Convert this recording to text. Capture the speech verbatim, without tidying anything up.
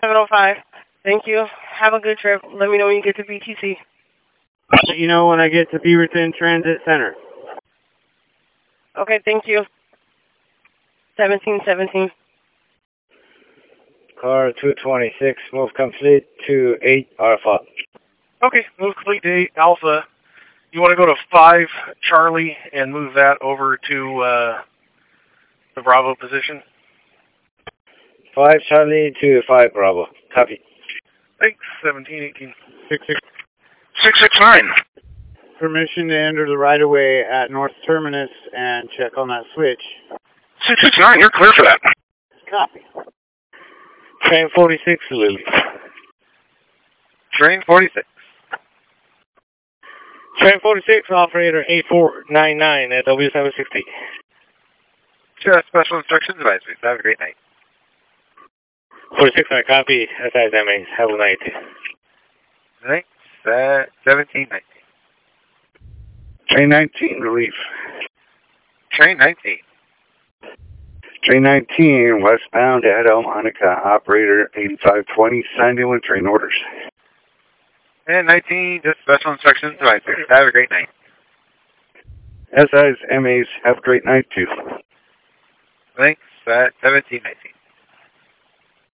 seven oh five. Thank you. Have a good trip. Let me know when you get to B T C. I'll let you know when I get to Beaverton Transit Center. Okay, thank you. seventeen seventeen. Car two twenty-six, move complete to eight Alpha. Okay, move complete to eight Alpha. You want to go to five Charlie and move that over to uh, the Bravo position? five Charlie to five Bravo. Copy. Thanks, seventeen eighteen. Six, six. six six nine. Permission to enter the right-of-way at North Terminus and check on that switch. six six nine, you're clear for that. Copy. Train forty-six, Lily. Train forty-six. Train forty-six, operator eight four nine nine at W seven sixty. Sure, special instructions advisory. Have a great night. forty-six, I copy. S I S M A. Have a night. Thanks, uh, seventeen nineteen. Train nineteen, relief. Train nineteen. Train nineteen, westbound at El Monica, operator eighty-five twenty, signed in with train orders. And nineteen, just special instructions advisory. Have a great night. S I S M As, have a great night too. Thanks, uh, seventeen nineteen.